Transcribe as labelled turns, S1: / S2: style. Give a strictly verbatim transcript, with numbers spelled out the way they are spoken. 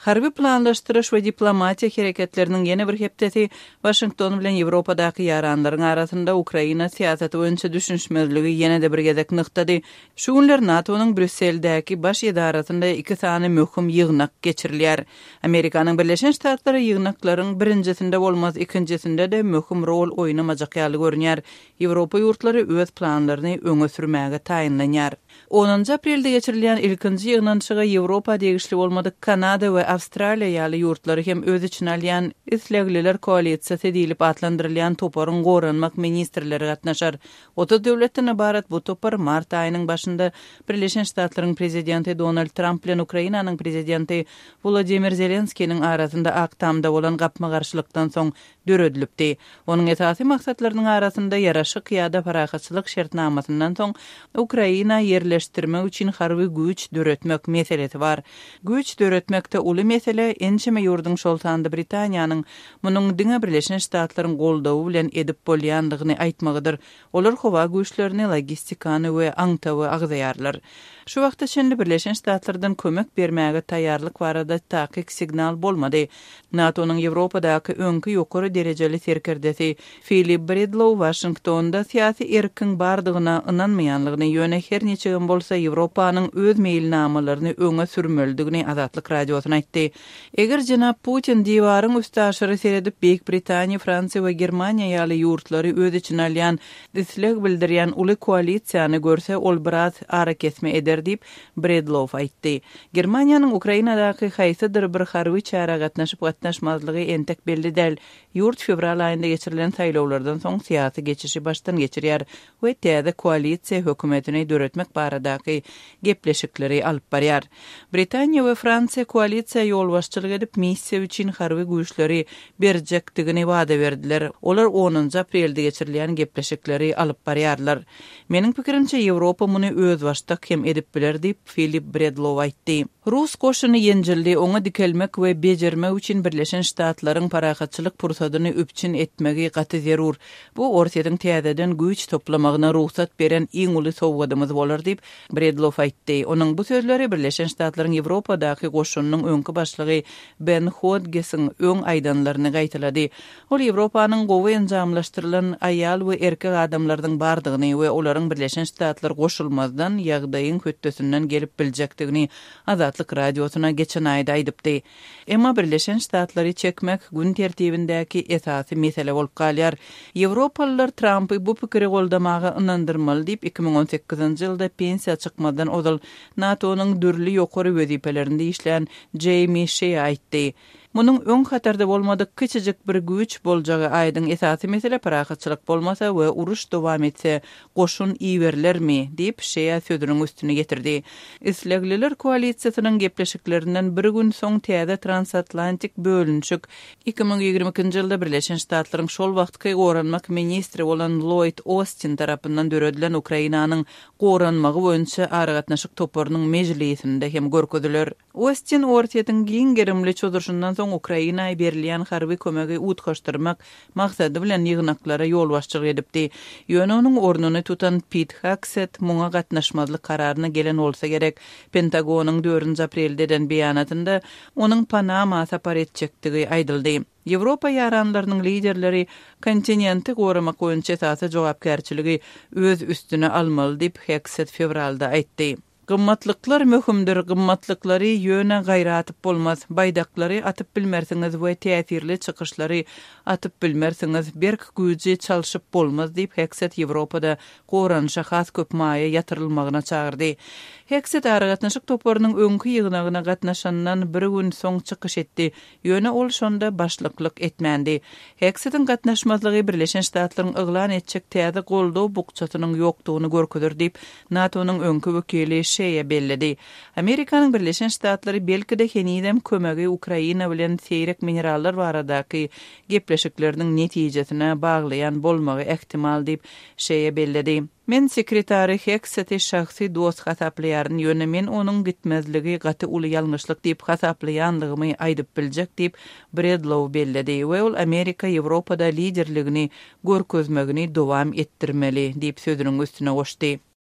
S1: Harbi planlaştırış ve diplomatiya hareketlerinin yeni bir hepdeti Washington bilen Ýewropadagı ýaranlaryň arasynda Ukraina siýasaty boýunça düşünşmezligi ýene de bir gezek nykdady. Şu günler NATO'nun Brüsseldäki baş edarasynda iki sany möhüm ýygnak geçirilýär. Amerikanyň Birleşen Ştatlary ýygnaklaryň birinjisinde bolmaz, ikinjisinde de möhüm rol oýnamajak ýaly görünýär. Ýewropa ýurtlary öz planlaryny öňe sürmäge taýinlanýar. onuncu aprelde geçirilýän ilkinji ýygnanşyga Ýewropa degişli bolmadyk Kanada we Awstraliýa ýaly ýurtlary hem öz içine alýan Islegliler koalisiýasy diýilip atlandyrylýan toparyň goranmak ministrleri gatnaşar. otuz döwletden ibaret bu topar mart aýynyň başynda Birleşen Ştatlaryň prezidenti Donald Trump bilen Ukrainanyň prezidenti Volodymyr Zelenskiň arasynda aktamda bolan gapma garşylykdan soň döredilipdi. Onuň esasy maksatlarynyň arasynda ýaraşyk ýa-da parahatçylyk şertnamasynyň soň Ukraina yerleştirmek üçin harby güç döretmek meselesi var. Güç döretmekde uly mesele ençeme ýurduň şoltandy Britaniýanyň munyň diňe Birleşen Ştatlaryň goldawy bilen edip bolýandygyny aýtmagydyr. Olar howa güýçlerini, logistikany we aňtawy agzaýarlar. Şu wagtda şeňle Birleşen Ştatlardan kömek bermäge taýýarlyk barada taýyk signal bolmady. NATO'nun Ýewropadaky öňkü ýokary derejeli serkerdesi Philip Bredlow Washingtonda siýasy erkin bardygyna ynanmaýanlygyny ýöne her neçe gün bolsa Ýewropanyň öz meýilnamalaryny öňe sürmeldigini Azatlyk radiosyna aýtdy. Eger jenap Putin diwaryň üstäşiri seredip Beýik Britaniýa, Fransiýa we Germaniýa ýaly ýurtlary öz içine alýan disleg bildirýän uly koalisiýany görse ol biraz ara kesme eder diýip Bredlow aýtdy. Germaniýanyň Ukrainadaky haýsydyr bir harby çara gatnaşyp gatnaşmazlygy entek belli däl. Ýurt fevral aýynda geçirilen saýlawlardan soň syýasy geçişi başdan geçirýär we täze koalisiýa hökümetini döretmek baradaky gepleşikleri alyp barýar. Britaniýa we Fransiýa koalisiýa ýolbaşçylyk edip missiýa üçin harby güýçleri berjekdigini wada berdiler. Olar onuncu aprelde geçirilýän gepleşikleri alyp barýarlar. Meniň pikirimçe Ýewropa muny öz başdak hem edip biler diýip Philip Bredlow aýtdy. Rus koşuny ýenjildi, oňa dikelmek we bejermek üçin Birleşen Ştatlaryň parahatçylyk pursadyny üpçün etmegi gaty zerur. Bu ortadan täzeden güýç toplamagyna ruhsat beren iň uly sowgadymyz bolar diýip Bredlow aýtdy. Onuň bu sözleri Birleşen Ştatlaryň Ýewropadaky goşunynyň öňkü başlygy Ben Hodgson öň aýdanlaryny gaýtylady. Ol Ýewropanyň gowy enjamlaşdyrylan aýal we erkek adamlaryň bardygyny we olaryň Birleşen Ştatlar goşulmazdan ýagdaýyň köttesinden gelip biljekdigini Azatlyk radiosyna geçen aýda aýdypdy. Emma Birleşen Ştatlary çekmek gün tertibindäki esasy mesele bolup galýar. Ýewropalılar Trumpy bu pikiri goldamagy ynandyrmaly diýip iki ming on sekizinji ýylda pensiýa çykmadan odal NATO'nun dürli ýokary weziplerinde işleyen Jamie Shea aýtdy. Munyň öň hatarda bolmadyk kiçijik bir güýç boljagy aýdyň esasy mesele parahatçylyk bolmasa we uruş dowam etse goşun iýerlermi diýip şeýa sözüniň üstüne getirdi. Islegliler koalisiýasynyň gepleşiklerinden bir gün soň täze transatlantik bölünçük iki ming ýigirme ikinji ýylda Birleşen Ştatlaryň şol wagtky goranmak ministri bolan Lloyd Austin tarapyndan döredilen Ukrainanyň goranmagy boýunça aragatnaşyk toparynyň mejlisinde hem görkezdiler. Austin ortadan giň gerimli çözdürşünden soň Ukrainaýa berilýän harby kömegi utgaşdyrmak maksady bilen ýygnaklara ýolbaşçylyk edipdi. Ýöne onuň ornuny tutan Pete Hegseth muňa gatnaşmazlyk kararyna gelen bolsa gerek. Pentagonyň dördünci aprelde eden beýanatynda onuň Panama sapar etjekdigi aýdyldy. Ýewropa ýaranlarynyň liderleri kontinenti goramak boýunça esasy jogapkärçiligi öz üstüne almaly diýip Hegseth fevralda aýtdy. Gymmatlyklar möhümdir, gymmatlyklary ýöne gaýra atyp bolmaz. Baýdaklary atyp bilmersiňiz we täsirli çykyşlary atyp bilmersiňiz, berk güýji çalyşyp bolmaz diýip Hegseth Ýewropada goranşa has köp maýa ýatyrylmagyna çagyrdy. Hegseth aragatnaşyk toparynyň öňkü ýygnagyna gatnaşandan bir gün soň çykyş etdi. Ýöne ol şonda başlyklyk etmändi. Hegsethiň gatnaşmazlygy Birleşen Ştatlaryň yglan etjek täze goldaw bukçatynyň ýokdugyny görkezdir diýip NATO'nun öňkü wekili şeýe bellidi. Amerikanyň Birleşen Ştatlary belki-de henidem kömegi Ukraina bilen seýrek minerallar baradaky gepleşikleriniň netijesine baglayan bolmagy ehtimal diýip şeýe bellidi. Men sekretary Hegseth'i şahsy dost hasaplaýaryn ýöne men onuň gitmezligi gaty uly ýalňyşlyk diýip hasaplaýanlygymy aýdyp biljek diýip Bredlow bellidi. We ol Amerika Ýewropada liderligini görkezmegini dowam etdirmeli diýip sözüniň üstüne goşdy.